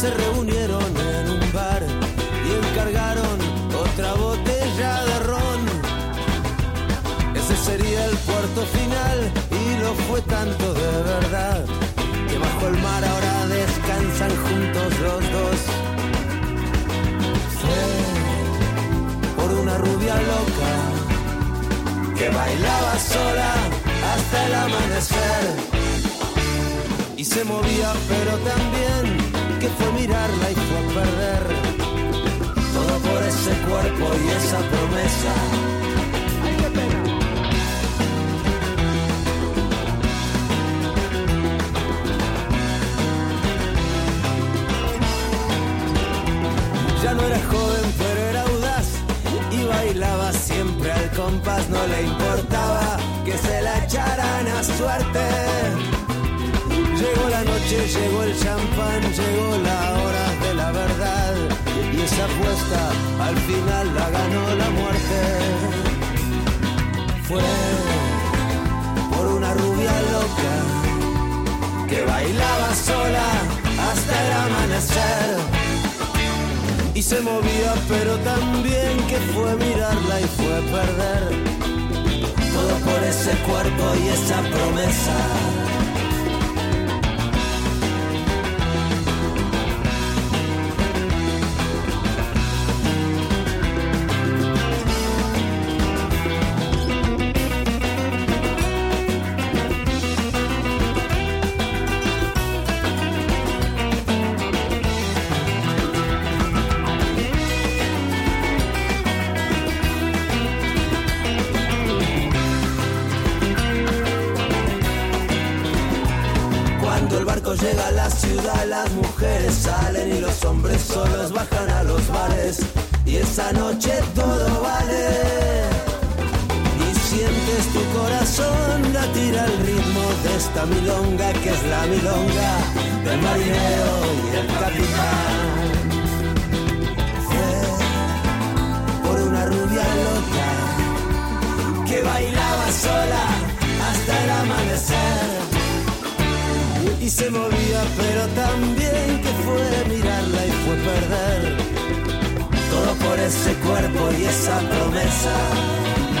se reunieron en un bar y encargaron otra botella de ron. Ese sería el puerto final y lo fue tanto de verdad que bajo el mar ahora descansan juntos los dos. Fue por una rubia loca que bailaba sola hasta el amanecer y se movía pero también que fue mirarla y fue a perder todo por ese cuerpo y esa promesa. ¡Ay, qué pena! Ya no era joven pero era audaz y bailaba siempre al compás, no le importaba que se la echaran a suerte. Llegó la noche, llegó el champán, llegó la hora de la verdad y esa apuesta al final la ganó la muerte. Fue por una rubia loca que bailaba sola hasta el amanecer y se movía pero también que fue mirarla y fue a perder todo por ese cuerpo y esa promesa. Llega a la ciudad, las mujeres salen y los hombres solos bajan a los bares y esa noche todo vale y sientes tu corazón latir al ritmo de esta milonga que es la milonga del marinero y el capitán. Fue por una rubia loca que bailaba sola hasta el amanecer y se movía pero también que fue mirarla y fue perder todo por ese cuerpo y esa promesa.